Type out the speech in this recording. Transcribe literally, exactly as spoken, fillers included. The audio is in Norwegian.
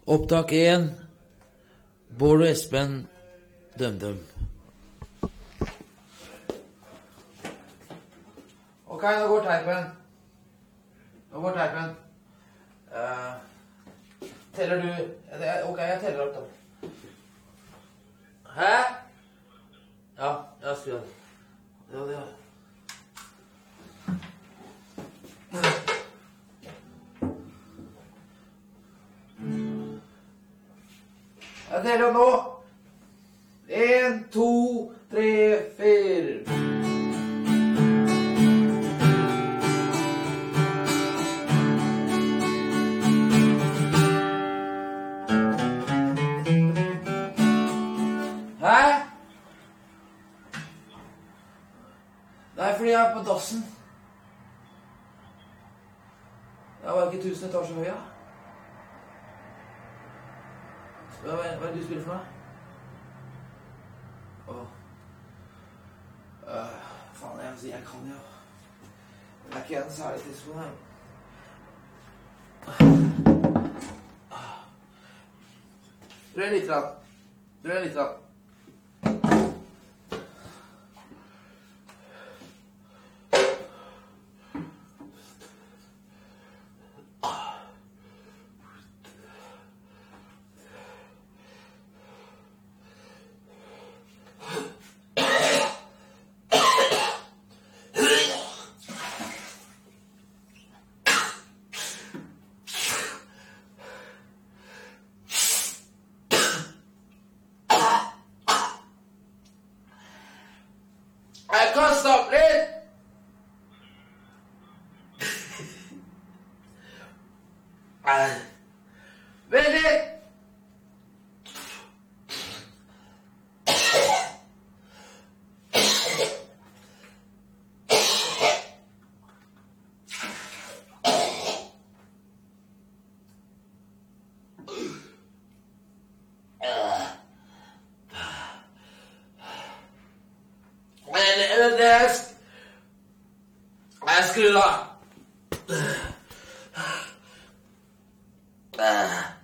Opptak én. Bård og Espen DumDum. Ok, nå går teipen. Nå går teipen. Uh, teller du... Ok, jeg teller opp da. Hæ? Ja, jeg skal gjøre det. Ja, det gjør jeg. Jeg teller nå. En, to, tre, fire. Hæ? Det er fordi jeg er på dassen. Jeg var ikke tusen etasjer høy, ja. Hva er det du spiller for meg? Åh. Uh, faen, jeg, jeg kan jo. Det er ikke en særlig tidspunkt her. Drøy litt rann. Drøy litt rann. Jeg kan stoppe litt! Vent litt! Men det er... Jeg skrur av.